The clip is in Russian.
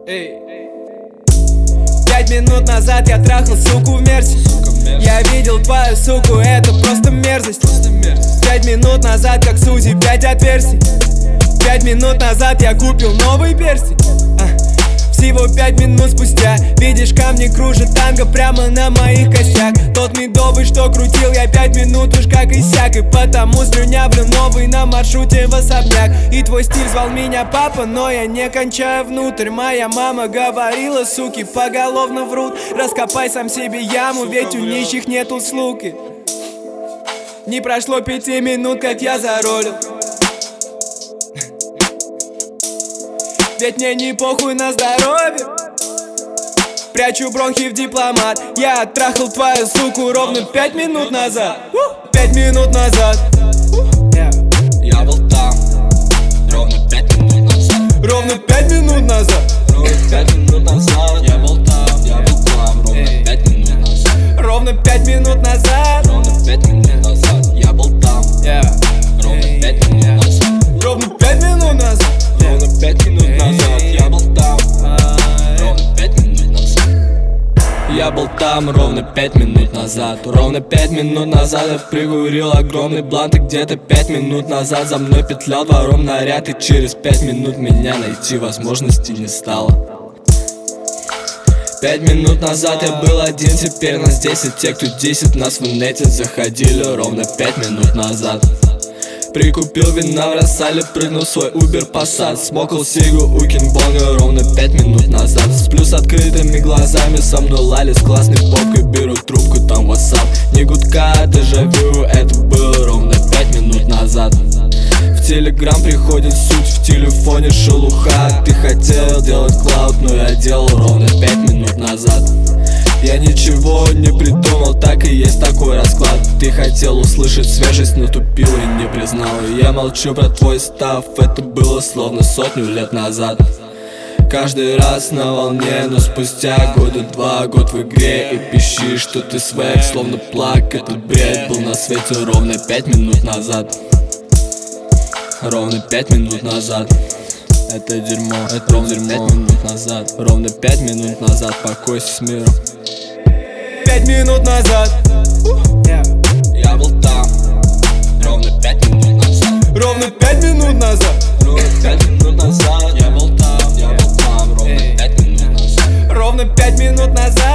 5 минут назад я трахал суку в мерсе. Я видел твою суку, это просто мерзость. 5 минут назад, как Сузи, 5 отверстий. 5 минут назад я купил новый перстень. Всего 5 минут спустя видишь, камни кружат танго прямо на моих костях. Тот медовый, что крутил я 5 минут уж как иссяк. И потому слюнявлю новый на маршруте в особняк. И твой стиль звал меня папа, но я не кончаю внутрь. Моя мама говорила, суки поголовно врут. Раскопай сам себе яму, ведь у нищих нету слуг. Не прошло 5 минут, как я заролил. Ведь мне не похуй на здоровье. Прячу бронхи в дипломат. Я оттрахал твою суку ровно 5 минут назад. 5 минут назад. Я был там ровно 5 минут назад. Ровно 5 минут назад. Ровно 5 минут назад. Я был там ровно 5 минут назад. Ровно 5 минут назад. Ровно 5 минут назад. Я был там ровно 5 минут назад. Ровно 5 минут назад. Ровно 5 минут назад. Я был там ровно 5 минут назад. Я был там ровно 5 минут назад. Ровно 5 минут назад я прикурил огромный блант. И где-то 5 минут назад за мной петлял двором наряд. И через 5 минут меня найти возможности не стало. 5 минут назад я был один, теперь нас 10. Те, кто 10 нас в инете заходили ровно 5 минут назад. Прикупил вина в Рассале, прыгнул в свой Uber Passat. Смокал сигу у Кингбонга ровно 5 минут назад. Сплю с открытыми глазами, со мной лали с классной попкой. Беру трубку, там WhatsApp. Не гудка, дежавю, это было ровно 5 минут назад. В Телеграм приходит суть, в телефоне шелуха. Ты хотел делать клауд, но я делал ровно 5 минут назад. Я ничего не придумал, так и есть такой расклад. Ты хотел услышать свежесть, но тупил и не признал. Я молчу про твой став, это было словно 100 лет назад. Каждый раз на волне, но спустя года 2, год в игре. И пищишь, что ты свек, словно плак. Этот бред был на свете ровно 5 минут назад. Ровно 5 минут назад. Это дерьмо, это ровно 5 минут назад. Ровно 5 минут назад, покойся с миром. 5 минут назад. Я был там ровно 5 минут назад. Ровно 5 минут назад. Ровно 5 минут назад. Я был там ровно 5 минут назад. Ровно 5 минут назад.